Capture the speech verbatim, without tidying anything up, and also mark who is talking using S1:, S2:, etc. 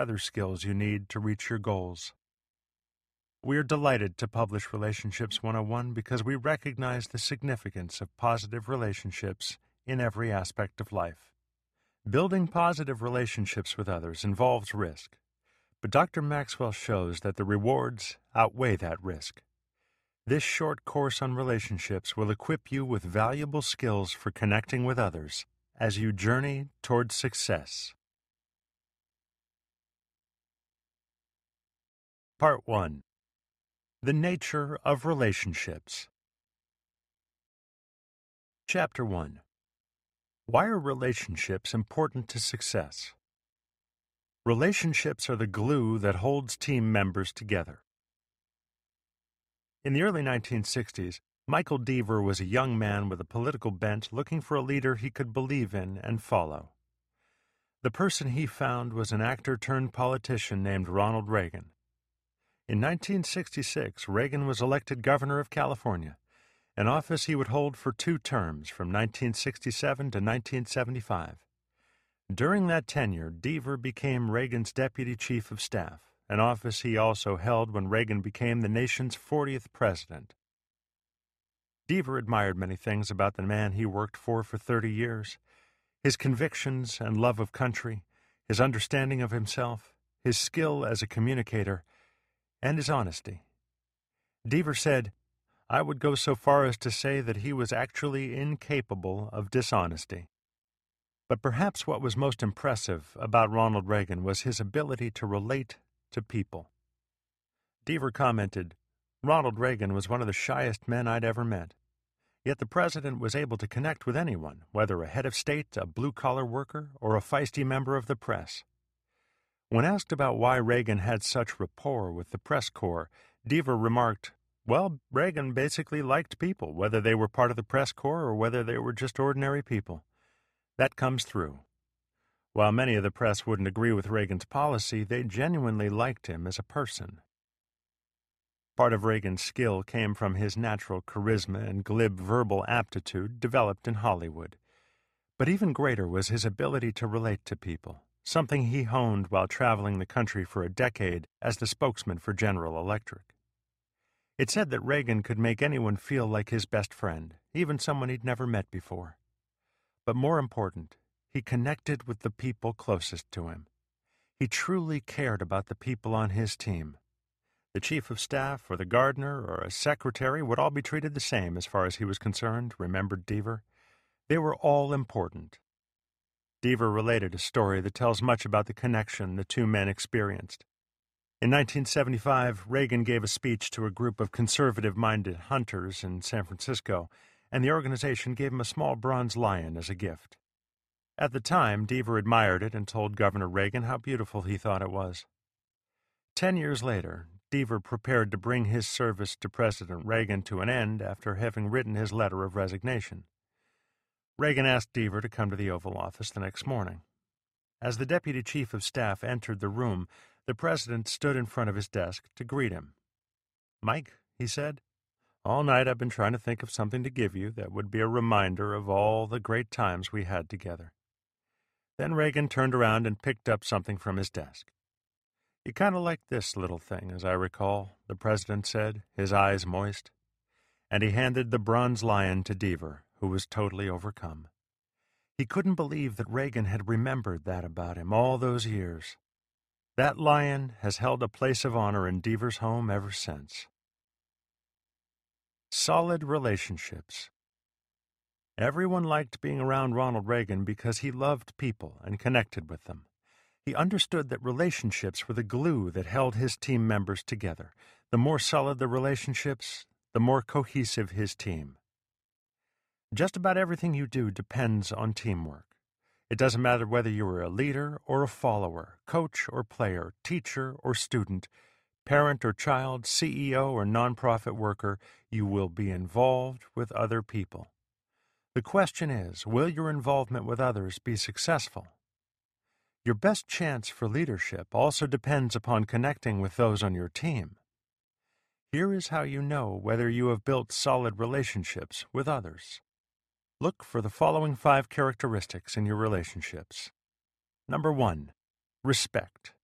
S1: other skills you need to reach your goals. We are delighted to publish Relationships one oh one because we recognize the significance of positive relationships in every aspect of life. Building positive relationships with others involves risk, but Doctor Maxwell shows that the rewards outweigh that risk. This short course on relationships will equip you with valuable skills for connecting with others as you journey toward success. Part one. The Nature of Relationships. Chapter one. Why are relationships important to success? Relationships are the glue that holds team members together. In the early nineteen sixties, Michael Deaver was a young man with a political bent looking for a leader he could believe in and follow. The person he found was an actor-turned-politician named Ronald Reagan. In nineteen sixty-six, Reagan was elected governor of California, an office he would hold for two terms from nineteen sixty-seven to nineteen seventy-five. During that tenure, Deaver became Reagan's deputy chief of staff, an office he also held when Reagan became the nation's fortieth president. Deaver admired many things about the man he worked for for thirty years: his convictions and love of country, his understanding of himself, his skill as a communicator, and his honesty. Deaver said, "I would go so far as to say that he was actually incapable of dishonesty." But perhaps what was most impressive about Ronald Reagan was his ability to relate to people. Deaver commented, "Ronald Reagan was one of the shyest men I'd ever met. Yet the president was able to connect with anyone, whether a head of state, a blue-collar worker, or a feisty member of the press." When asked about why Reagan had such rapport with the press corps, Deaver remarked, "Well, Reagan basically liked people, whether they were part of the press corps or whether they were just ordinary people. That comes through." While many of the press wouldn't agree with Reagan's policy, they genuinely liked him as a person. Part of Reagan's skill came from his natural charisma and glib verbal aptitude developed in Hollywood. But even greater was his ability to relate to people, something he honed while traveling the country for a decade as the spokesman for General Electric. It's said that Reagan could make anyone feel like his best friend, even someone he'd never met before. But more important, he connected with the people closest to him. He truly cared about the people on his team. The chief of staff or the gardener or a secretary would all be treated the same as far as he was concerned, remembered Deaver. They were all important. Deaver related a story that tells much about the connection the two men experienced. In nineteen seventy-five, Reagan gave a speech to a group of conservative-minded hunters in San Francisco, and the organization gave him a small bronze lion as a gift. At the time, Deaver admired it and told Governor Reagan how beautiful he thought it was. Ten years later, Deaver prepared to bring his service to President Reagan to an end after having written his letter of resignation. Reagan asked Deaver to come to the Oval Office the next morning. As the deputy chief of staff entered the room, the president stood in front of his desk to greet him. "Mike," he said, "all night I've been trying to think of something to give you that would be a reminder of all the great times we had together." Then Reagan turned around and picked up something from his desk. "You kind of like this little thing, as I recall," the president said, his eyes moist. And he handed the bronze lion to Deaver, who was totally overcome. He couldn't believe that Reagan had remembered that about him all those years. That lion has held a place of honor in Deaver's home ever since. Solid relationships. Everyone liked being around Ronald Reagan because he loved people and connected with them. He understood that relationships were the glue that held his team members together. The more solid the relationships, the more cohesive his team. Just about everything you do depends on teamwork. It doesn't matter whether you are a leader or a follower, coach or player, teacher or student, parent or child, C E O or nonprofit worker, you will be involved with other people. The question is, will your involvement with others be successful? Your best chance for leadership also depends upon connecting with those on your team. Here is how you know whether you have built solid relationships with others. Look for the following five characteristics in your relationships. Number one, respect.